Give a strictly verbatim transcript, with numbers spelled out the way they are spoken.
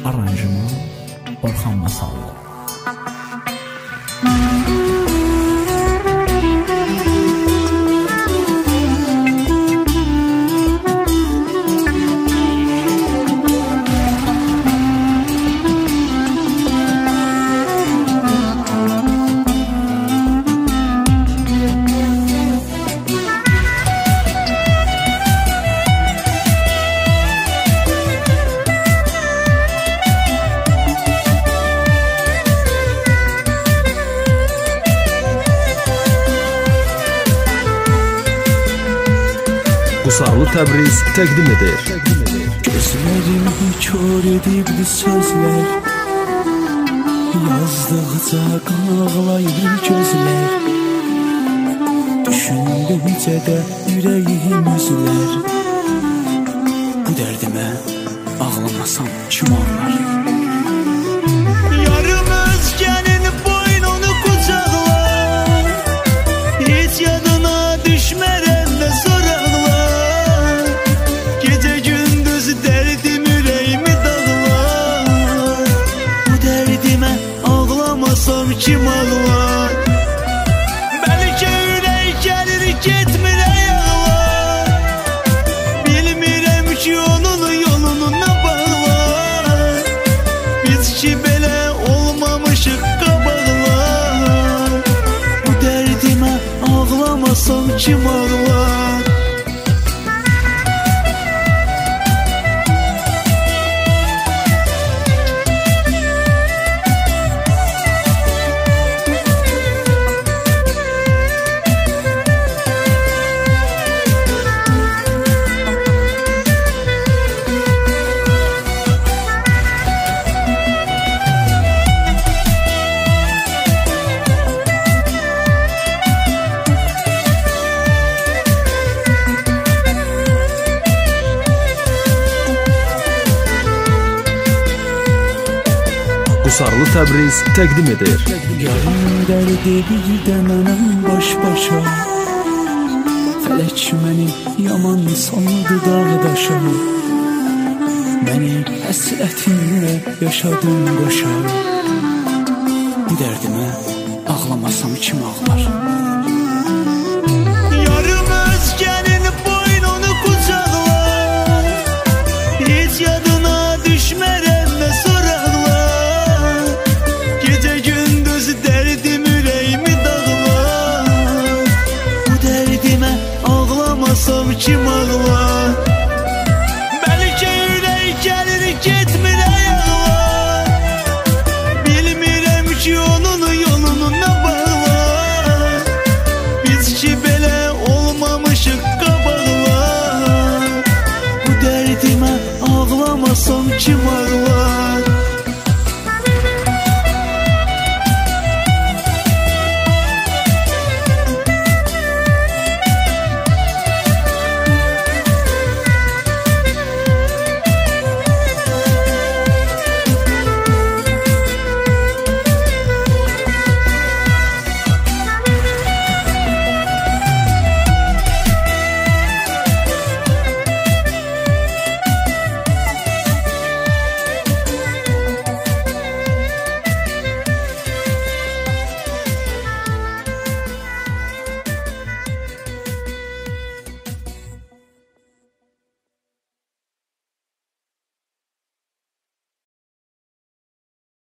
Aranjman Orxan Masallı. Qusarlı Təbriz təqdim edir. Gözlərimi kör edibdi sözlər, yazdıqca qan ağlayır gözlər. Düşündükcə də ürəyim üzülər. Bu dərdimə ağlamasam kim ağlar? Yarım özgənin boynunu qucaqlar, heç yadına düşmərəm də soraqlar. Gecə gündüz dərdim ürəyimi dağlar. Bu dərdimə ağlamasam kim ağlar? Bəlkə ürək gəlir getmir ayaqlar. Bilmirəm ki onun yolunu nə bağlar. Biz ki belə olmamışıq qabaqlar. Bu dərdimə ağlamasam kim ağlar? Qusarlı Təbriz təqdim edir. Yarım dərdi bir də mənəm baş-başa. Fələk məni yaman saldı dağ-daşa. Məni həsrətinlə yaşadım qoşa. Bu dərdimə ağlamasam kim ağlar? Yarım özgənin boynunu qucaqlar, heç yadına düşmərəm də soraqlar. Gecə gündüz dərdim ürəyimi dağlar. Bu dərdimə ağlamasam kim ağlar? Bəlkə ürək gəlir getmir ayaqlar. Bilmirəm ki onun yolunu nə bağlar. Biz ki belə olmamışıq qabaqlar. Bu dərdimə ağlamasam kim ağlar?